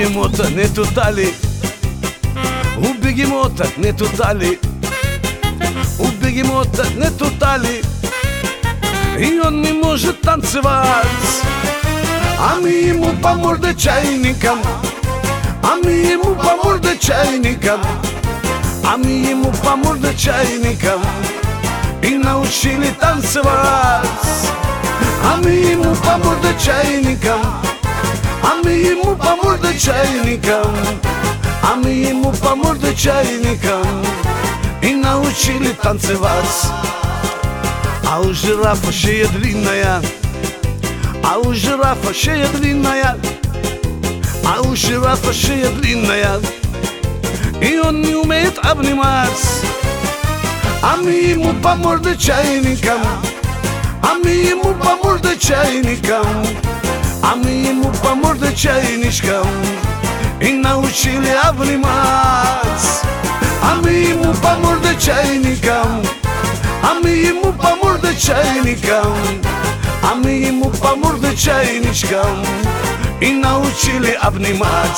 бегемота нету талии, у бегемота нету талии, у бегемота нету талии, и он не может танцевать. А мы ему по морде чайником, а мы ему по морде чайником, а мы ему по морде чайником и научили танцевать. А мы ему по морде чайником, а мы ему по морде чайником, а мы ему по морде чайником и научили танцевать. А у жирафа шея длинная, а у жирафа шея длинная, а у жирафа шея длинная, и он не умеет обнимать. А мы ему по морде чайником, а мы ему по морде чайником, а мы ему по морде чайничком и научили обнимать. А мы ему по морде чайником, а мы ему по морде чайником, а мы ему по морде чайничком и научили обнимать.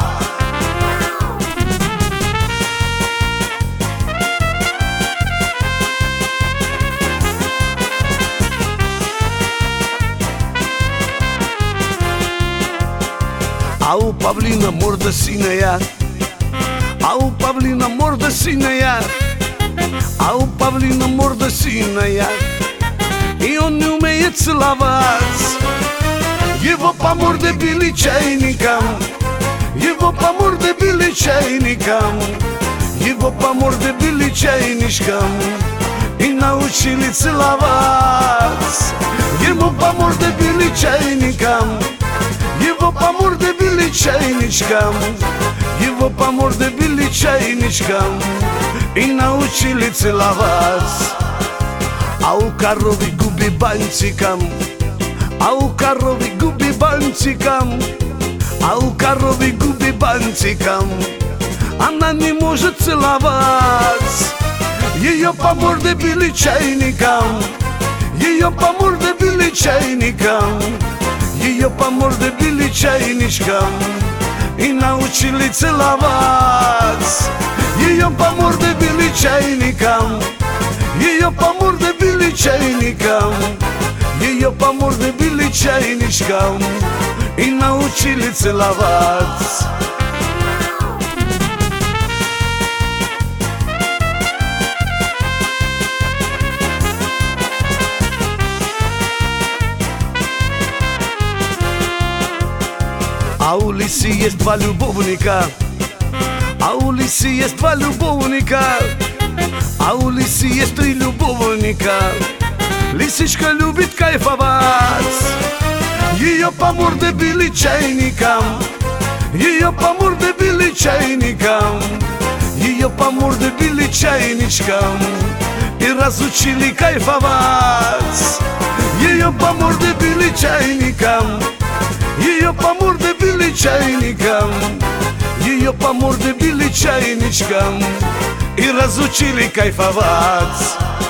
А у павлина морда синяя, а у павлина морда синяя, а у павлина морда синяя, и он не умеет целовать. Его по морде били чайником, его по морде били чайником, его по морде били чайничком и научили целовать. Его по морде били чайником, его по морде били чайничком, его по морде били чайничком и научили целовать. А у коровы губы бантиком, а у коровы губы бантиком, а у коровы губы бантиком, она не может целовать. Ее по морде били чайником, ее по морде били чайником, ее по морде били чайничком и научили целовать. Ее по морде били чайником, ее по морде били чайником, ее по морде били чайничком и научили целовать. А у лисы есть два любовника, а у лисы есть два любовника, а у лисы есть три любовника. Лисичка любит кайфовать. Ее по морде били чайником, ее по морде били чайником, ее по морде били чайничком и разучили кайфовать. Ее по морде били чайником, ее по морде били чайником, ее по морде били чайничком и разучили кайфовать.